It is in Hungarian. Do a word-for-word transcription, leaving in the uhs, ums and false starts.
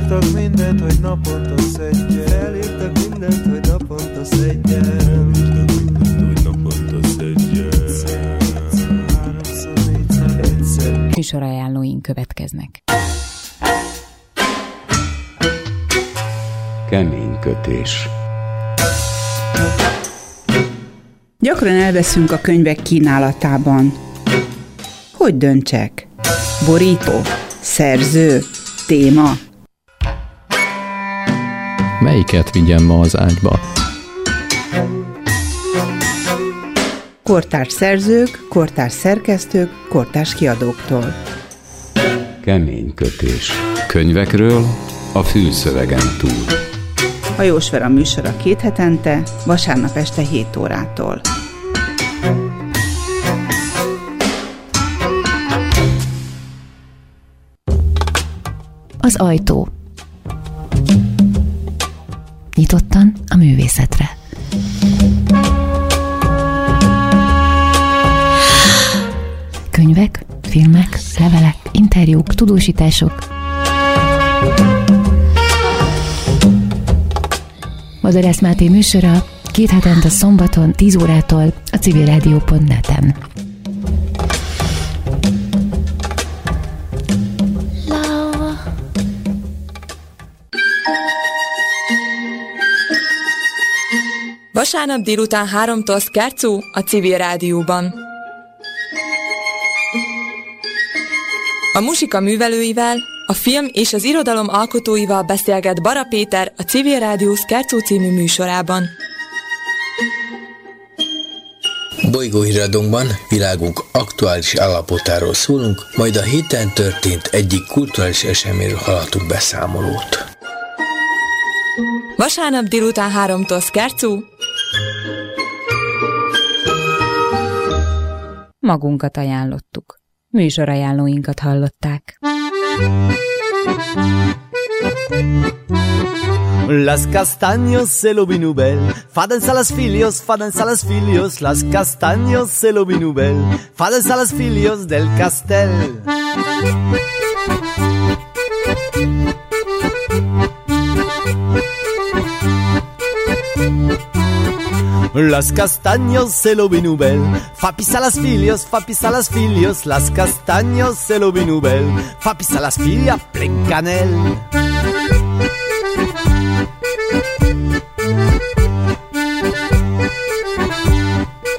Elírtak mindent, hogy naponta szedjen. Elírtak mindent, hogy naponta szedjen. Elírtak mindent, hogy naponta szedjen. Háromszor, négyszer, egyszer. Műsorajánlóink következnek. Keménykötés. Gyakran elveszünk a könyvek kínálatában. Hogy döntsek? Borító? Szerző? Téma? Melyiket vigyem ma az ágyba? Kortárs szerzők, kortárs szerkesztők, kortárs kiadóktól. Keménykötés. Könyvekről a fülszövegen túl. Hajós Vera műsora két hetente, vasárnap este hét órától. Az ajtó. Nyitottan a művészetre. Könyvek, filmek, levelek, interjúk, tudósítások. Madarász Máté műsora két hetente szombaton tíz órától a civilrádió pont net-en. Vasárnap délután háromtól Szkárcú a Civil Rádióban. A muzsika művelőivel, a film és az irodalom alkotóival beszélget Bara Péter a Civil Rádió Szkárcú című műsorában. Bolygóhíradónkban világunk aktuális állapotáról szólunk, majd a héten történt egyik kulturális eseményről hallhatunk beszámolót. Vasárnap délután háromtól Szkárcú. Magunkat ajánlottuk. Műsorajánlóinkat hallották. Las castaños se lo vinubel, faden a las filios, faden a las filios, las castaños se lo vinubel, faden a las filios del castel. Las castaños se lo vinubel, fa pisa las filios, fa pisa las filios, las castaños se lo vinubel, fa pisa las filia plencanel.